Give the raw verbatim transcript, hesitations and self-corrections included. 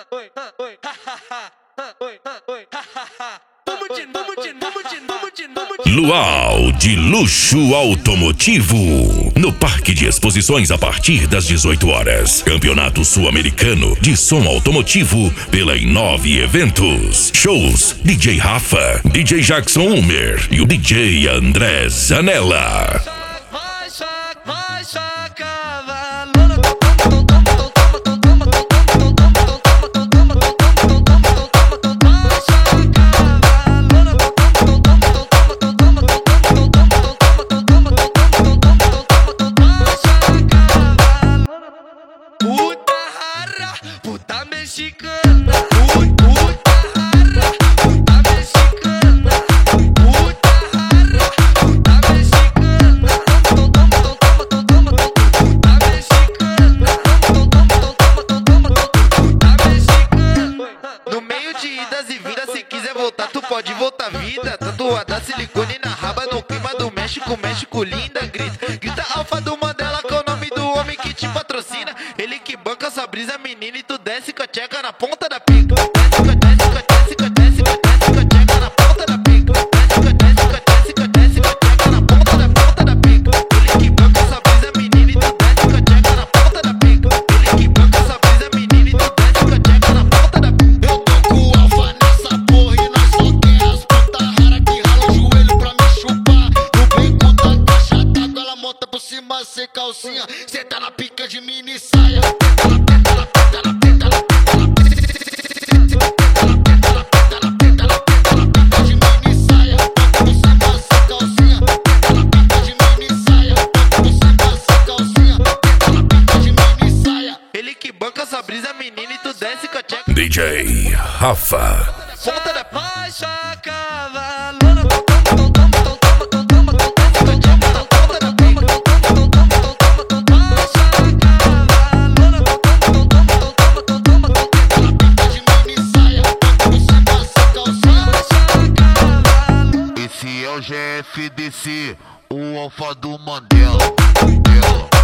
Luau de luxo automotivo. No Parque de Exposições a partir das dezoito horas. Campeonato Sul-Americano de Som Automotivo pela Inove Eventos. Shows D J Rafa, D J Jackson Humer e o D J André Zanella. Puta mexicana, puta rara, puta mexicana, puta rara, puta mexicana, puta mexicana, puta mexicana. No meio de idas e vindas, se quiser voltar, tu pode voltar vida. Tatuada silicone na raba, no clima do México, México linda, grita, grita alfa do Mandela, que é o nome do homem que te patrocina. Ele que banca sua brisa, menina, e tu desce com a tcheca na ponta da pica. Desce, desce, desce, desce, desce com a tcheca na ponta da pica. Desce, desce, desce, desce com a tcheca na ponta da ponta da pica. Ele que banca sua brisa, menina, e tu desce com a tcheca na ponta da pica. Ele que banca sua brisa, menina, e tu desce com a tcheca na ponta da pica. Eu tô com o alfa nessa porra e nós só quer as puta rara que rala o joelho pra me chupar. No bico da caixa d'água, ela monta por cima sem calcinha. Cê tá na pica de mini saia. Ele que banca sua brisa, menina, e tu desce com a tcheca. D J Rafa. Ponta da faixa, cavalona. Esse é o G F D C, o alfa do Mandela. Mandela.